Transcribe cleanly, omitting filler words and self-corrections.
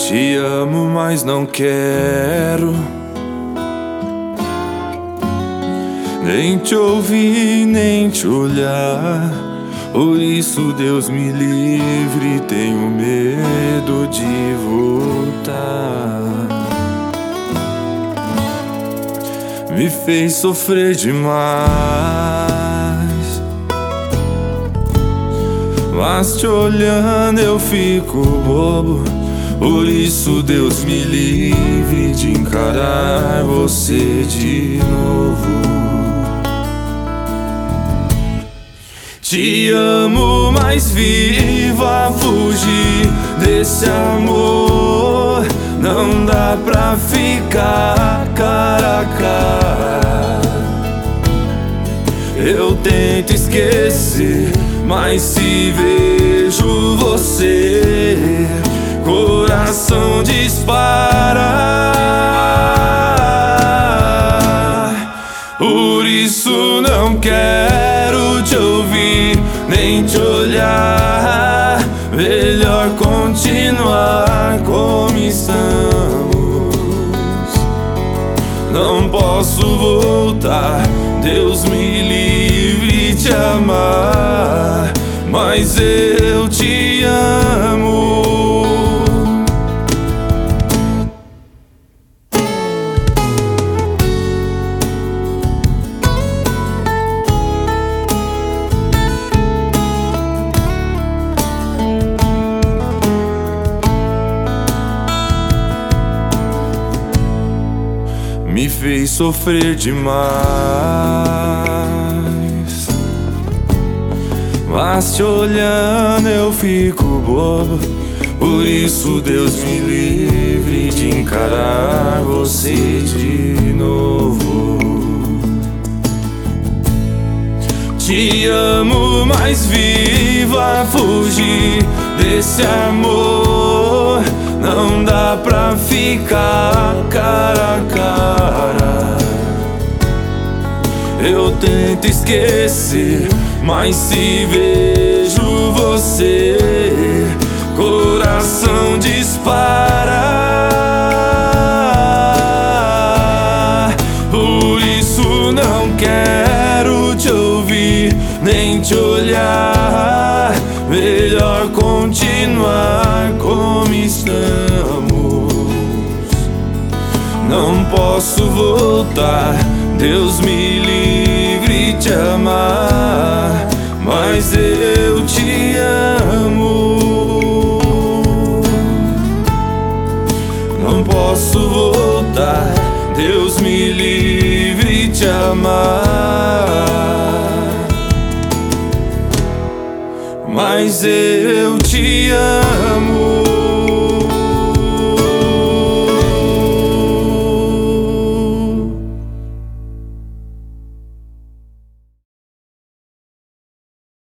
Te amo, mas não quero nem te ouvir, nem te olhar. Por isso, Deus me livre, tenho medo de voltar. Me fez sofrer demais, mas te olhando eu fico bobo. Por isso, Deus me livre de encarar você de novo. Te amo, mas viva fugir desse amor. Não dá pra ficar cara a cara. Eu tento esquecer, mas se vejo você, coração dispara. Por isso não quero te ouvir, nem te olhar. Melhor continuar como estamos. Não posso voltar, Deus me livre de amar, mas eu te amo. Me fez sofrer demais, mas te olhando eu fico bobo. Por isso, Deus me livre de encarar você de novo. Te amo, mas viva fugir desse amor. Não dá pra ficar cara a cara. Eu tento esquecer, mas se vejo você, coração dispara. Por isso não quero te ouvir, nem te olhar. Melhor continuar como estamos. Não posso voltar, Deus me livre de amar, mas eu te amo. Não posso voltar, Deus me livre de amar, mas eu te amo.